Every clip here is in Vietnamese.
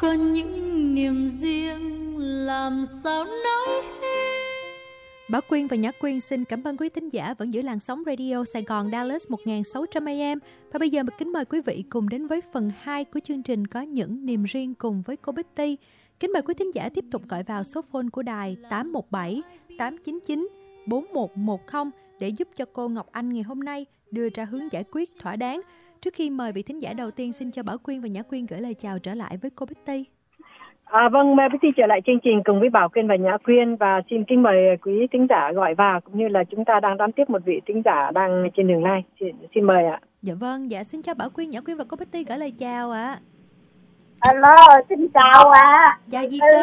có những niềm riêng làm sao nói hết. Bảo Quyên và Nhã Quyên xin cảm ơn quý thính giả vẫn giữ làn sóng radio Sài Gòn Dallas 1600 AM. Và bây giờ kính mời quý vị cùng đến với phần 2 của chương trình Có những niềm riêng cùng với cô Betty. Kính mời quý thính giả tiếp tục gọi vào số phone của đài 817 899 4110 để giúp cho cô Ngọc Anh ngày hôm nay đưa ra hướng giải quyết thỏa đáng. Trước khi mời vị thính giả đầu tiên, xin cho Bảo Quyên và Nhã Quyên gửi lời chào trở lại với cô Betty. Vâng, mời Betty trở lại chương trình cùng với Bảo Quyên và Nhã Quyên, và xin kính mời quý thính giả gọi vào, cũng như là chúng ta đang đón tiếp một vị thính giả đang trên đường live. Xin mời ạ. Dạ vâng, dạ xin cho Bảo Quyên, Nhã Quyên và cô Betty gửi lời chào ạ. Alo, xin chào ạ. Chào dì Tư.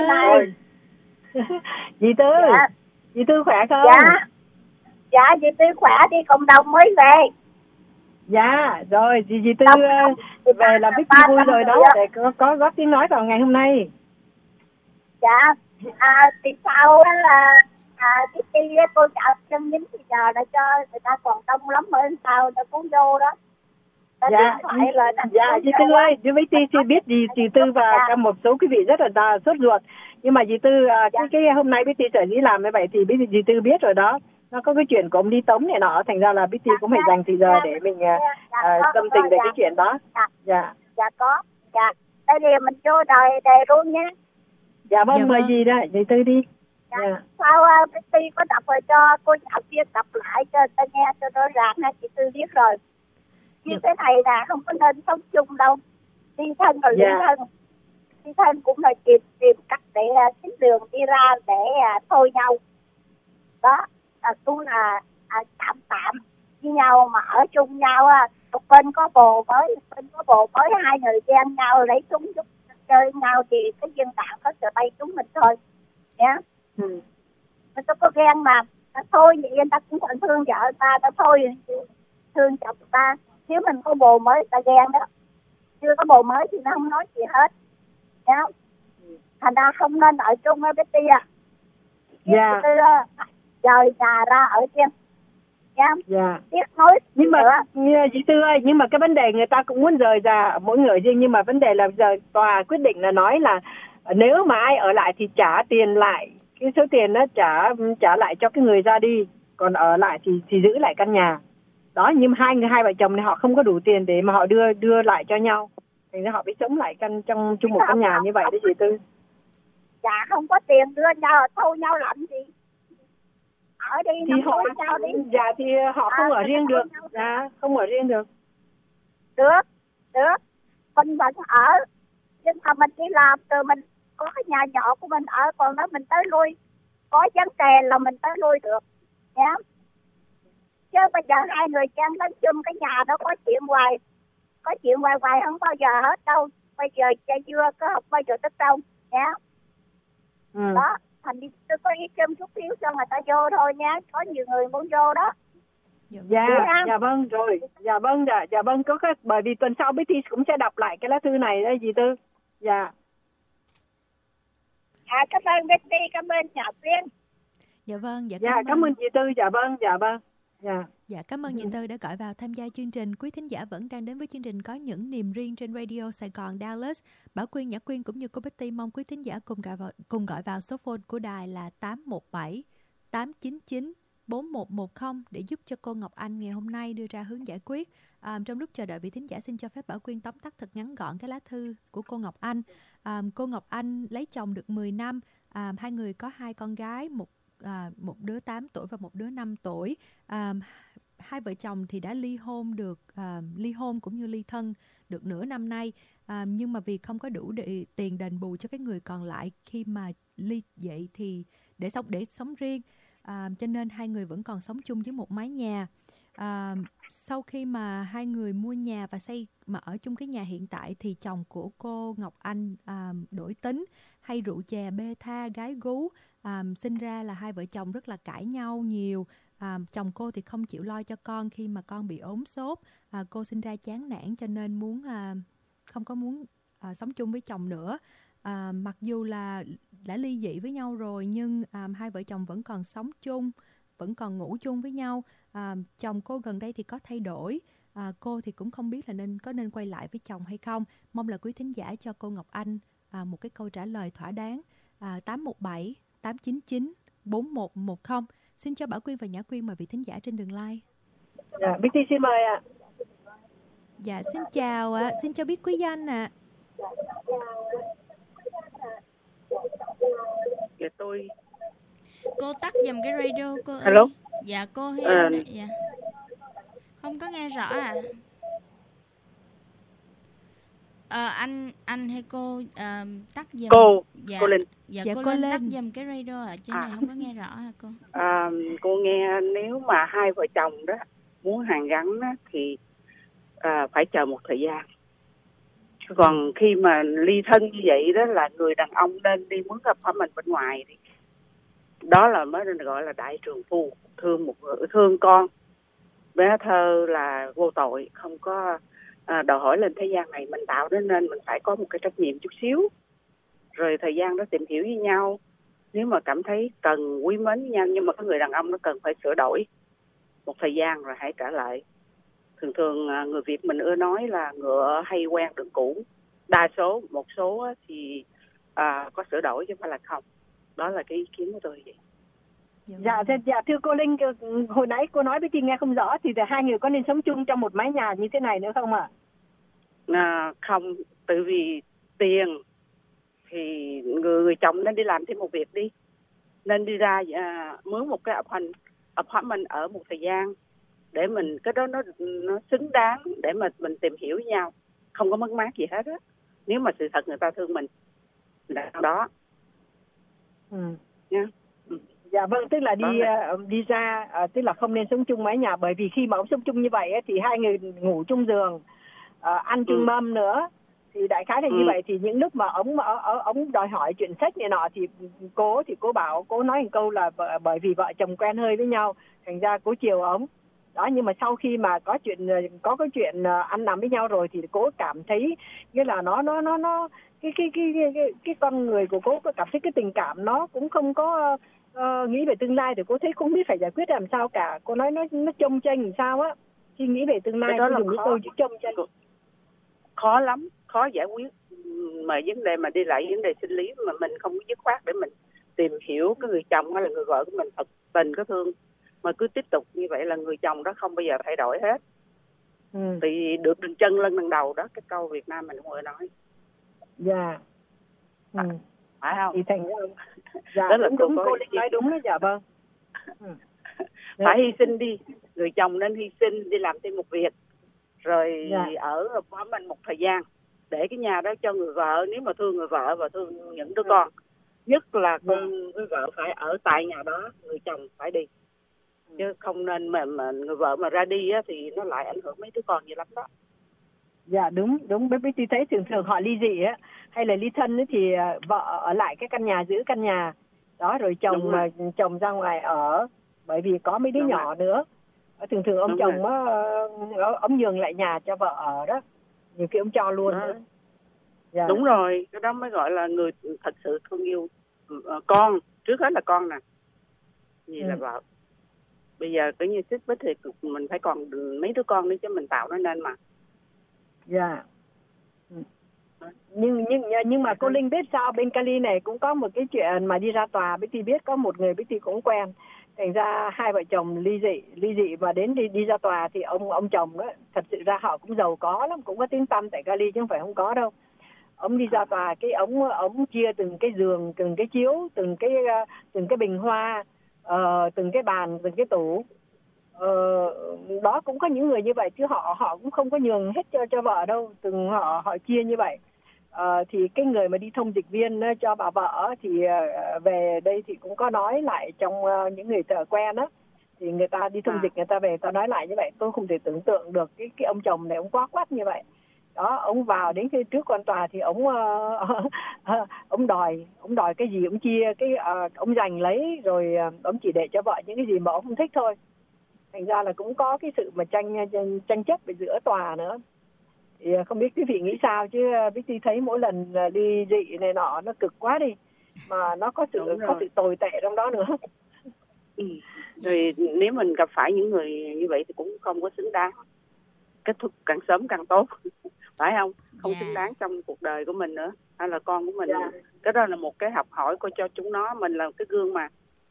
Dì Tư, dạ. Dì Tư khỏe không? Dạ dì Tư khỏe, đi cộng đồng mới về. Dạ, rồi dì Tư về làm Betty vui rồi đó, để có góp tiếng nói vào ngày hôm nay. Dạ, thì sau là Betty cô chào chân nín thì giờ đã cho người ta còn đông lắm ở sau nó cũng vô đó. Dạ, dì Tư ơi, dì Betty xin biết dì Tư và một số quý vị rất là sốt ruột. Nhưng mà dì Tư, cái hôm nay Betty sở dĩ làm như vậy thì dì Tư biết rồi đó. Nó có cái chuyện của ông đi tống này nọ, thành ra là Betty cũng phải dành thời giờ để mình tâm tình về cái chuyện đó. Dạ có. Dạ, đây thì mình vô đề luôn nhé. Dạ vâng, mời dì đó, dì Tư đi. Sau Betty có đọc rồi cho cô giáo kia đọc lại cho ta nghe cho rõ ràng ha, chị Tư biết rồi. Như thế này là không có nên sống chung đâu. Đi thân rồi ly thân. Đi thân cũng là tìm cách để xin đường đi ra để thôi nhau. Đó, cũng là tạm với nhau mà ở chung nhau. Một bên có bồ mới, hai người gian nhau lấy súng giúp chơi nhau thì cái viên đạn có sẽ bay trúng mình thôi. Nhá. Mình có ghen mà. Thôi vậy người ta cũng còn thương vợ ta thôi thương chồng ta. Nếu mình có bồ mới ta ghen đó. Chưa có bồ mới thì nó không nói gì hết. Nhá. Thành ra không nên ở chung với Betty Dạ. Rời nhà ra ở trên. Dạ. Tiếc nói. Nhưng mà dì Tư ơi, nhưng mà cái vấn đề người ta cũng muốn rời ra mỗi người riêng, nhưng mà vấn đề là giờ tòa quyết định là nói là nếu mà ai ở lại thì trả tiền lại, cái số tiền nó trả lại cho cái người ra đi, còn ở lại thì giữ lại căn nhà. Đó, nhưng mà hai vợ chồng này họ không có đủ tiền để mà họ đưa lại cho nhau. Thành ra họ phải sống lại trong chung một căn nhà như vậy đấy dì Tư. Dạ không có tiền đưa nhau, thôi nhau làm gì? Ở đi thì họ nhau đi. Dạ thì họ không ở riêng được. Dạ, không ở riêng được. Được. Mình vẫn ở. Nhưng mà mình đi làm từ mình có cái nhà nhỏ của mình ở, còn đó mình tới lui. Có vấn đề là mình tới lui được. Nhá. Chứ bây giờ hai người chen lấn chung cái nhà đó có chuyện hoài. Có chuyện hoài không bao giờ hết đâu. Bây giờ trái dưa có học bao giờ tức đâu. Nhá. Đó. Thành đi tôi có ý châm chút xíu cho người ta vô thôi nha, có nhiều người muốn vô đó. Dạ vâng rồi, dạ vâng có cái, bởi vì tuần sau Betty cũng sẽ đọc lại cái lá thư này đấy dì Tư. Dạ. Cảm ơn Betty, cảm ơn Nhã Quyên. Dạ vâng, cảm ơn dì Tư, dạ vâng. Dạ, cảm ơn dì Tư đã gọi vào tham gia chương trình. Quý thính giả vẫn đang đến với chương trình Có những niềm riêng trên radio Sài Gòn Dallas. Bảo Quyên, Nhã Quyên cũng như cô Betty mong quý thính giả cùng gọi vào số phone của đài là 817 899 4110 để giúp cho cô Ngọc Anh ngày hôm nay đưa ra hướng giải quyết. Trong lúc chờ đợi vị thính giả, xin cho phép Bảo Quyên tóm tắt thật ngắn gọn cái lá thư của cô Ngọc Anh. Cô Ngọc Anh lấy chồng được 10 năm, hai người có 2 con gái, một đứa 8 tuổi và một đứa 5 tuổi. Hai vợ chồng thì đã ly hôn cũng như ly thân được nửa năm nay, nhưng mà vì không có đủ tiền đền bù cho cái người còn lại khi mà ly vậy thì để sống riêng, cho nên hai người vẫn còn sống chung với một mái nhà. Sau khi mà hai người mua nhà và xây mà ở chung cái nhà hiện tại thì chồng của cô Ngọc Anh đổi tính, hay rượu chè bê tha gái gú, sinh ra là hai vợ chồng rất là cãi nhau nhiều. Chồng cô thì không chịu lo cho con khi mà con bị ốm sốt. Cô sinh ra chán nản cho nên không có muốn sống chung với chồng nữa. Mặc dù là đã ly dị với nhau rồi nhưng hai vợ chồng vẫn còn sống chung, vẫn còn ngủ chung với nhau. Chồng cô gần đây thì có thay đổi. Cô thì cũng không biết là nên quay lại với chồng hay không. Mong là quý thính giả cho cô Ngọc Anh một cái câu trả lời thỏa đáng. 817 899 4110. Xin cho Bảo Quyên và Nhã Quyên mời vị thính giả trên đường line. Dạ, Bích Ti xin mời ạ. Dạ, xin chào ạ. Xin cho biết quý danh ạ. Dạ tôi. Cô tắt giùm cái radio cô ơi. Hello. Dạ cô hay dạ. Không có nghe rõ à? Anh hay cô tắt giùm. Cô. Dạ. Cô Linh. Dạ, Dạ, cô cô Linh Linh. tắt giùm cái radio ở trên này không có nghe rõ hả cô? Cô nghe nếu mà hai vợ chồng đó muốn hàn gắn đó, thì phải chờ một thời gian. Còn khi mà ly thân như vậy đó là người đàn ông nên đi mướn gặp mình bên ngoài đi. Đó là mới nên gọi là đại trường phu, thương con. Bé thơ là vô tội, không có đòi hỏi lên thế gian này mình tạo, nên mình phải có một cái trách nhiệm chút xíu. Rồi thời gian đó tìm hiểu với nhau. Nếu mà cảm thấy cần quý mến với nhau, nhưng mà cái người đàn ông nó cần phải sửa đổi một thời gian rồi hãy trả lại. Thường người Việt mình ưa nói là ngựa hay quen đường cũ. Đa số, một số thì có sửa đổi chứ không phải là không. Đó là cái ý kiến của tôi vậy. Dạ, thưa cô Linh, hồi nãy cô nói với chị nghe không rõ, thì hai người có nên sống chung trong một mái nhà như thế này nữa không ạ? Không, tự vì tiền thì người chồng nên đi làm thêm một việc đi. Nên đi ra mướn một cái apartment ở một thời gian để mình, cái đó nó xứng đáng để mà mình tìm hiểu với nhau, không có mất mát gì hết á. Nếu mà sự thật người ta thương mình là đó. Nha. Dạ vâng, tức là đi ra tức là không nên sống chung mái nhà, bởi vì khi mà ông sống chung như vậy thì hai người ngủ chung giường, ăn chung mâm nữa, thì đại khái là như vậy. Thì những lúc mà ông đòi hỏi chuyện sách này nọ thì cô bảo, cô nói một câu là bởi vì vợ chồng quen hơi với nhau thành ra cô chiều ông đó. Nhưng mà sau khi mà có cái chuyện ăn nằm với nhau rồi thì cô cảm thấy như là nó cái con người của cô cảm thấy cái tình cảm nó cũng không có nghĩ về tương lai, thì cô thấy không biết phải giải quyết làm sao cả. Cô nói nó chông chênh làm sao á, khi nghĩ về tương lai. Đó là câu chông chênh khó lắm, khó giải quyết. Mà vấn đề mà đi lại vấn đề sinh lý mà mình không có dứt khoát để mình tìm hiểu cái người chồng hay là người vợ của mình thật tình có thương, mà cứ tiếp tục như vậy là người chồng đó không bao giờ thay đổi hết. Thì được đừng chân lên đằng đầu đó, cái câu Việt Nam mình vừa nói. Dạ. Phải không? Thì thành dạ, đó là đúng cô Linh nói đúng đó. Dạ vâng. Phải hy sinh đi, người chồng nên hy sinh đi làm thêm một việc rồi ở với mình một thời gian để cái nhà đó cho người vợ. Nếu mà thương người vợ và thương những đứa con, nhất là con với vợ phải ở tại nhà đó, người chồng phải đi. Chứ không nên mà người vợ mà ra đi á, thì nó lại ảnh hưởng mấy đứa con nhiều lắm đó. Dạ đúng. Bởi tôi thấy thường họ ly dị á hay là ly thân ấy, thì vợ ở lại cái căn nhà, giữ căn nhà đó, rồi chồng ra ngoài ở, bởi vì có mấy đứa nhỏ nữa. Thường ông chồng ông nhường lại nhà cho vợ ở đó, nhiều khi ông cho luôn nữa. Dạ. Đúng rồi, cái đó mới gọi là người thật sự thương yêu con. Trước hết là con nè, gì là vợ. Bây giờ cứ như xích bích thì mình phải còn mấy đứa con nữa chứ, mình tạo nó nên mà. Dạ. Nhưng mà cô Linh biết sao, bên Cali này cũng có một cái chuyện mà đi ra tòa. Bích Ti biết có một người Bích Ti cũng quen, thành ra hai vợ chồng ly dị và đến đi ra tòa thì ông chồng đó, thật sự ra họ cũng giàu có lắm, cũng có tiếng tăm tại Cali chứ không phải không có đâu. Ông đi ra tòa cái ông chia từng cái giường, từng cái chiếu, từng cái bình hoa, từng cái bàn, từng cái tủ. Đó cũng có những người như vậy, chứ họ cũng không có nhường hết cho vợ đâu, từng họ chia như vậy. Thì cái người mà đi thông dịch viên cho bà vợ thì về đây thì cũng có nói lại trong những người thợ quen á, thì người ta đi thông dịch, người ta về người ta nói lại như vậy. Tôi không thể tưởng tượng được cái ông chồng này ông quá quát như vậy đó. Ông vào đến khi trước quan tòa thì ông đòi cái gì ông chia, ông giành lấy, rồi ông chỉ để cho vợ những cái gì mà ông không thích thôi. Thành ra là cũng có cái sự mà tranh chấp về giữa tòa nữa. Thì không biết quý vị nghĩ sao, chứ Bích Ti thấy mỗi lần đi dị này nọ nó cực quá đi, mà nó có sự tồi tệ trong đó nữa. Rồi nếu mình gặp phải những người như vậy thì cũng không có xứng đáng. Kết thúc càng sớm càng tốt, phải không? không xứng đáng trong cuộc đời của mình nữa, hay là con của mình. Cái đó là một cái học hỏi cho chúng nó, mình là cái gương mà.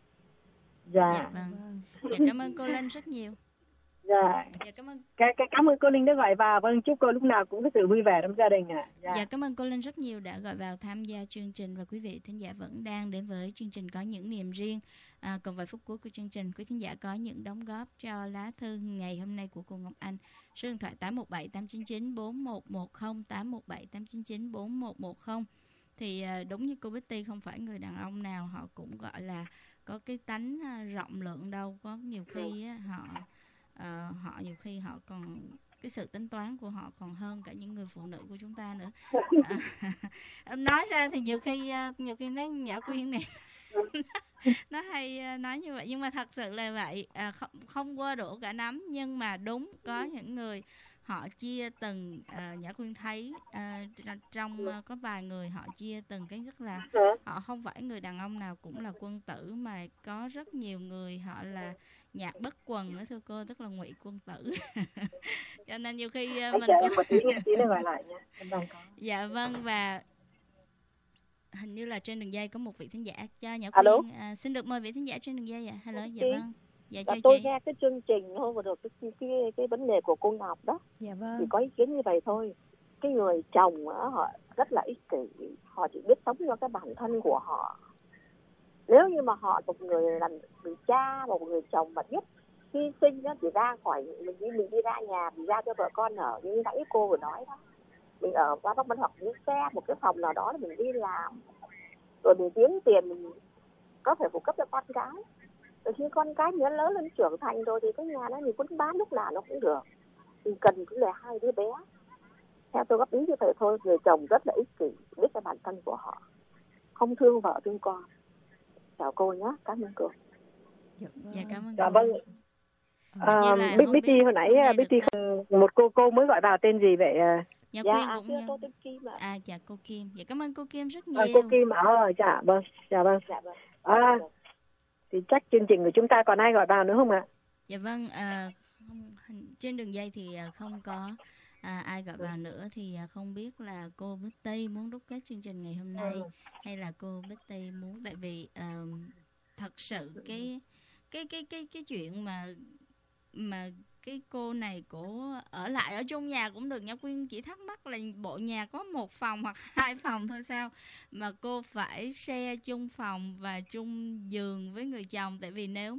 Dạ vâng. Dạ cảm ơn cô Linh rất nhiều. Dạ. Cảm ơn. Cảm ơn cô Linh đã gọi vào. Vâng, chúc cô lúc nào cũng có sự vui vẻ trong gia đình ạ. Dạ cảm ơn cô Linh rất nhiều đã gọi vào tham gia chương trình, và quý vị thính giả vẫn đang đến với chương trình Có Những Niềm Riêng. Còn vài phút cuối của chương trình, quý thính giả có những đóng góp cho lá thư ngày hôm nay của cô Ngọc Anh. Số điện thoại 817 899 4110, 817 899 4110. Thì đúng như cô Betty, không phải người đàn ông nào họ cũng gọi là có cái tánh rộng lượng đâu. Có nhiều khi họ nhiều khi họ còn cái sự tính toán của họ còn hơn cả những người phụ nữ của chúng ta nữa. Nói ra thì nhiều khi nói Nhã Quyên này nó hay nói như vậy, nhưng mà thật sự là vậy. Không qua đũa cả nắm, nhưng mà đúng có những người họ chia từng Nhã Quyên thấy trong có vài người họ chia từng cái rất là họ không phải người đàn ông nào cũng là quân tử, mà có rất nhiều người họ là nhạc bất quần nữa thưa cô, tức là ngụy quân tử. Cho nên nhiều khi mình cũng gọi lại nha. Dạ vâng, và hình như là trên đường dây có một vị thính giả cho Nhã Quyên. Xin được mời vị thính giả trên đường dây ạ. Hello, dạ vâng. Dạ chào tôi chị. nghe cái chương trình hôm vừa rồi cái vấn đề của cô Ngọc đó. Dạ vâng. Thì có ý kiến như vậy thôi. Cái người chồng đó, họ rất là ích kỷ, họ chỉ biết sống cho cái bản thân của họ. Nếu như mà họ một người làm người cha, một người chồng mà biết hy sinh đó, thì ra khỏi mình đi ra nhà, mình ra cho vợ con ở, như nãy cô vừa nói đó. Mình ở qua Bắc Văn hoặc đi xe một cái phòng nào đó để mình đi làm, rồi mình kiếm tiền mình có thể phụ cấp cho con cái. Rồi khi con cái nó lớn lên trưởng thành rồi thì cái nhà đó mình muốn bán lúc nào nó cũng được. Mình cần cũng là 2 đứa bé. Theo tôi góp ý như vậy thôi. Người chồng rất là ích kỷ, biết cái bản thân của họ, không thương vợ thương con. Chào cô nhé, cảm ơn cô. Dạ cảm ơn. Dạ vâng. Betty hồi nãy Betty một cô mới gọi vào tên gì vậy? Nhã Quyên cũng tôi tên Kim ạ. Dạ cô Kim. Dạ cảm ơn cô Kim rất nhiều. Cô Kim dạ vâng. Thì chắc chương trình của chúng ta còn ai gọi vào nữa không ạ? Dạ vâng, trên đường dây thì không có ai gọi vào nữa, thì không biết là cô Betty muốn đúc kết chương trình ngày hôm nay hay là cô Betty muốn, tại vì thật sự cái chuyện mà cái cô này cổ ở lại ở chung nhà cũng được. Nhã Quyên chỉ thắc mắc là bộ nhà có 1 phòng hoặc 2 phòng thôi sao mà cô phải share chung phòng và chung giường với người chồng. Tại vì nếu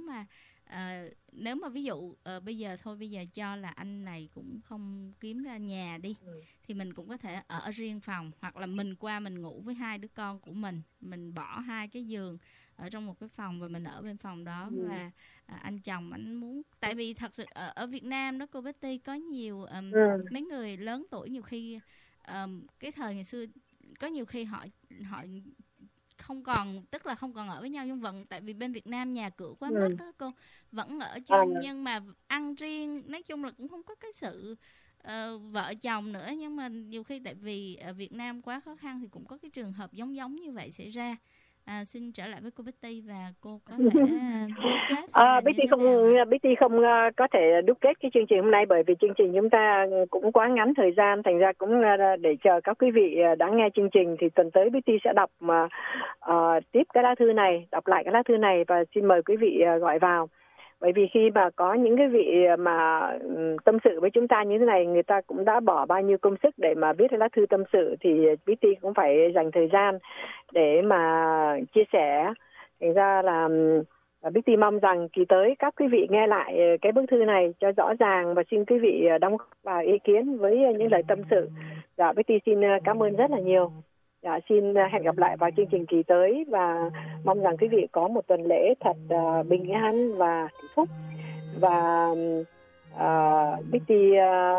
mà ví dụ bây giờ cho là anh này cũng không kiếm ra nhà đi, thì mình cũng có thể ở riêng phòng, hoặc là mình qua mình ngủ với 2 đứa con của mình bỏ 2 cái giường ở trong một cái phòng và mình ở bên phòng đó. Và anh chồng anh muốn, tại vì thật sự ở Việt Nam đó cô Betty, có nhiều mấy người lớn tuổi nhiều khi cái thời ngày xưa có nhiều khi họ không còn, tức là không còn ở với nhau, nhưng vẫn tại vì bên Việt Nam nhà cửa quá mắc đó cô, vẫn ở chung nhưng mà ăn riêng. Nói chung là cũng không có cái sự vợ chồng nữa, nhưng mà nhiều khi tại vì ở Việt Nam quá khó khăn thì cũng có cái trường hợp giống như vậy xảy ra. Xin trở lại với cô Betty và cô có thể đúc kết. Betty không có thể đúc kết cái chương trình hôm nay, bởi vì chương trình chúng ta cũng quá ngắn thời gian, thành ra cũng để chờ các quý vị đã nghe chương trình thì tuần tới Betty sẽ đọc tiếp cái lá thư này, đọc lại cái lá thư này và xin mời quý vị gọi vào. Bởi vì khi mà có những cái vị mà tâm sự với chúng ta như thế này, người ta cũng đã bỏ bao nhiêu công sức để mà viết cái lá thư tâm sự, thì Betty cũng phải dành thời gian để mà chia sẻ. Thành ra là Betty mong rằng kỳ tới các quý vị nghe lại cái bức thư này cho rõ ràng và xin quý vị đóng góp vào ý kiến với những lời tâm sự. Dạ, Betty xin cảm ơn rất là nhiều. Dạ, xin hẹn gặp lại vào chương trình kỳ tới và mong rằng quý vị có một tuần lễ thật bình an và hạnh phúc. Và Betty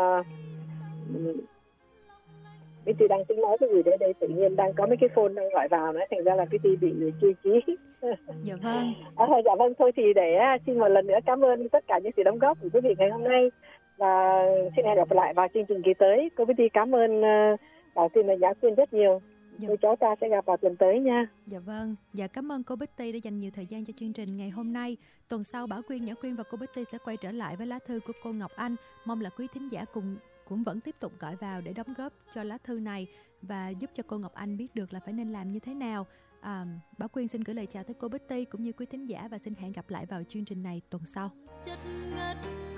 đang tính nói cái gì đấy đây, tự nhiên đang có mấy cái phone đang gọi vào nữa, thành ra là Betty bị chi trí. Dạ vâng. Dạ vâng, thôi thì để xin một lần nữa cảm ơn tất cả những sự đóng góp của quý vị ngày hôm nay và xin hẹn gặp lại vào chương trình kỳ tới. Cô Betty cảm ơn và xin lời Nhã Quyên rất nhiều. Cô cháu ta sẽ gặp vào tuần tới nha. Dạ vâng. Dạ cảm ơn cô Betty đã dành nhiều thời gian cho chương trình ngày hôm nay. Tuần sau Bảo Quyên, Nhã Quyên và cô Betty sẽ quay trở lại với lá thư của cô Ngọc Anh. Mong là quý thính giả cùng cũng vẫn tiếp tục gọi vào để đóng góp cho lá thư này và giúp cho cô Ngọc Anh biết được là phải nên làm như thế nào. Bảo Quyên xin gửi lời chào tới cô Betty cũng như quý thính giả và xin hẹn gặp lại vào chương trình này tuần sau. Chất ngất